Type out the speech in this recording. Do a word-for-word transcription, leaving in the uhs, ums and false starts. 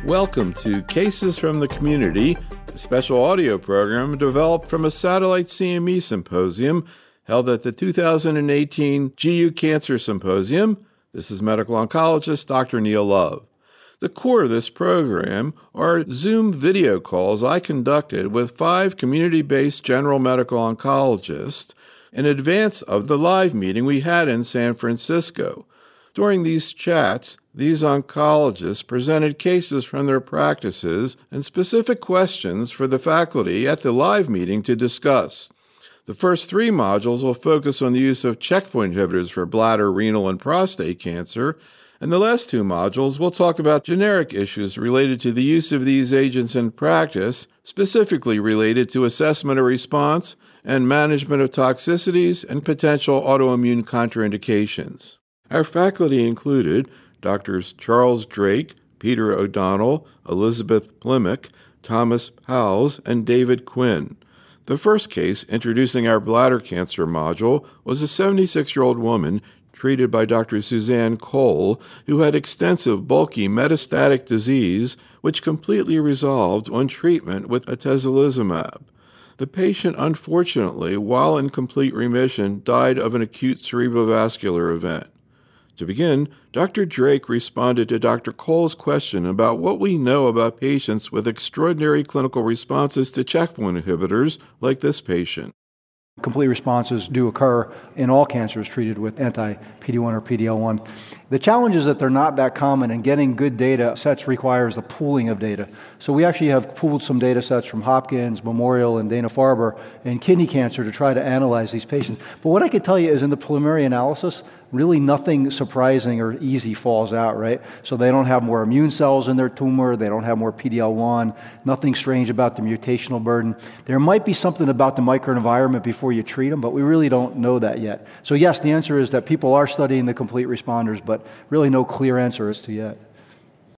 Welcome to Cases from the Community, a special audio program developed from a satellite C M E symposium held at the two thousand eighteen G U Cancer Symposium. This is medical oncologist Doctor Neil Love. The core of this program are Zoom video calls I conducted with five community-based general medical oncologists in advance of the live meeting we had in San Francisco. During these chats, these oncologists presented cases from their practices and specific questions for the faculty at the live meeting to discuss. The first three modules will focus on the use of checkpoint inhibitors for bladder, renal, and prostate cancer, and the last two modules will talk about generic issues related to the use of these agents in practice, specifically related to assessment of response and management of toxicities and potential autoimmune contraindications. Our faculty included Doctors Charles Drake, Peter O'Donnell, Elizabeth Plimick, Thomas Howells, and David Quinn. The first case introducing our bladder cancer module was a seventy-six-year-old woman treated by Doctor Suzanne Cole, who had extensive bulky metastatic disease which completely resolved on treatment with atezolizumab. The patient, unfortunately, while in complete remission, died of an acute cerebrovascular event. To begin, Doctor Drake responded to Doctor Cole's question about what we know about patients with extraordinary clinical responses to checkpoint inhibitors like this patient. Complete responses do occur in all cancers treated with anti-P D one or P D L one. The challenge is that they're not that common, and getting good data sets requires the pooling of data. So we actually have pooled some data sets from Hopkins, Memorial, and Dana-Farber in kidney cancer to try to analyze these patients. But what I can tell you is in the preliminary analysis, really nothing surprising or easy falls out, right? So they don't have more immune cells in their tumor, they don't have more P D L one, nothing strange about the mutational burden. There might be something about the microenvironment before you treat them, but we really don't know that yet. So yes, the answer is that people are studying the complete responders, but really no clear answer as to yet.